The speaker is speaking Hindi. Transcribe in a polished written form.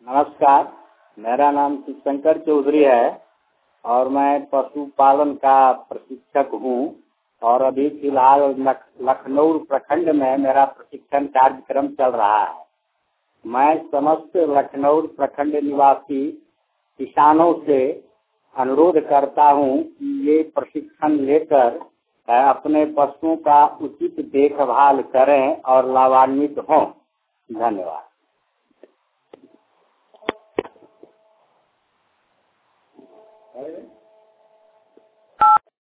नमस्कार, मेरा नाम शिवशंकर चौधरी है और मैं पशुपालन का प्रशिक्षक हूँ और अभी फिलहाल लखनऊ प्रखंड में मेरा प्रशिक्षण कार्यक्रम चल रहा है। मैं समस्त लखनऊ प्रखंड निवासी किसानों से अनुरोध करता हूँ कि ये प्रशिक्षण लेकर अपने पशुओं का उचित देखभाल करें और लाभान्वित हों। धन्यवाद।